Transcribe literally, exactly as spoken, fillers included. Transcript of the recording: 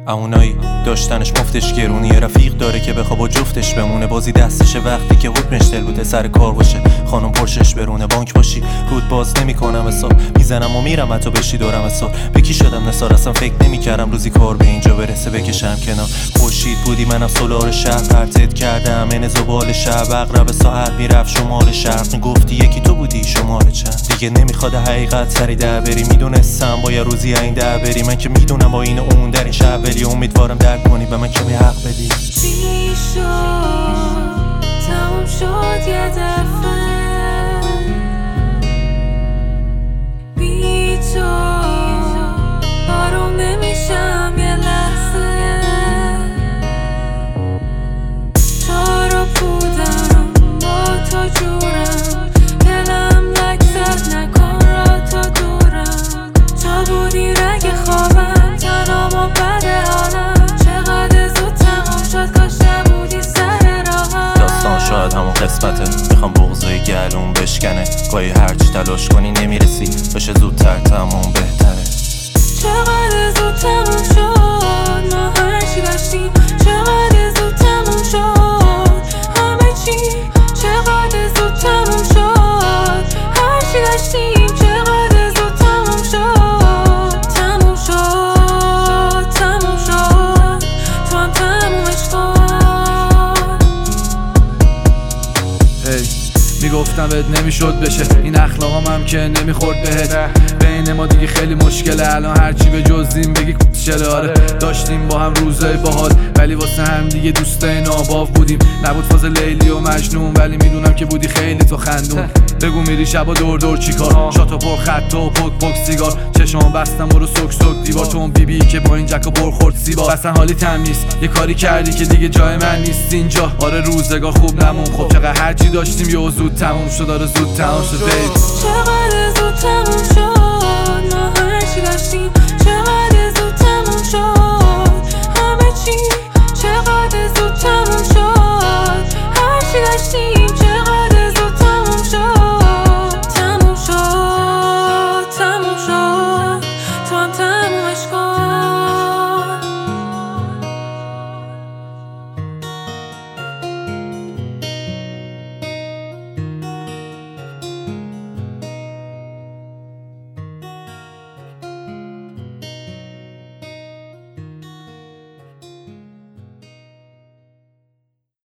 اونایی داشتنش مفتش گرونی، یه رفیق داره که بخواب و جفتش بمونه، بازی دستشه وقتی که حکمش دل بوده سر کار باشه، خانم پرشش برونه، بانک باشی رود باز نمی کنم حساب، میزنم و میرم حتی بشی دورم حساب، به کی شدم نثار اصلا فکر نمی کردم روزی کار به اینجا برسه بکشم کنار، خورشید بودی منم سولار شهر پرتت کردم این زبال شب، اقرب ساعت میرفت شمال شرق، میگفتی یکی تو بودی شماره چند، دیگه نمیخواد حقیقت سری در بری، میدونستم با یه روزی این در بری، من که میدونم با این اون در این شب ولی امیدوارم درک کنی و من کمی حق بدی. چی شد تموم شد یه دفعه بی تو آروم نمیشم یه لحظه، تو رو بودم با تو جورم، دلم لگزت نکن را تا دورم، تو بودی رگ خوابم تنام و بد حالم، چقدر زود تموم شد کاش نبودی سر راهم، داستان شاید همون قسمته، میخوام بغضای گلوم بشکنه، گاهی هرچی تلاش کنی نمیرسی، بشه زودتر تموم بهتره، چقدر زود تموم شد ما هرچی داشتیم، چقدر زود تموم شد همه چی، چقدر زود تموم شد هرچی داشتیم، چقدر زود تموم شد تموم شد تموم شد تو هم تمومش کن. هی میگفتم بهت نمیشد بشه، این اخلاقام هم که نمیخورد بهت، بین ما دیگه خیلی مشکله، الان هرچی به جزیم بگی چرا، آره داشتیم با هم روزای باحال ولی واسه هم دیگه دوستای ناباو بودیم، نبود فاز لیلی و مجنون ولی میدونم که بودی خیلی تو خندون، بگو میری شبا دور دور چیکار، شاتو پر خط و پک پک سیگار، چشمام بستم برو سک سک دیوار، تو اون بی بی که با این جک و برخورد سیبا، اصلا حالی تم نیست، یه کاری کردی که دیگه جای من نیست اینجا، آره روزگار خوب نمون، خب چقدر هرچی داشتیم یه زود تموم شد، آره زود تموم شد بیب، چقدر زود تموم شد ما هرچی داشتیم،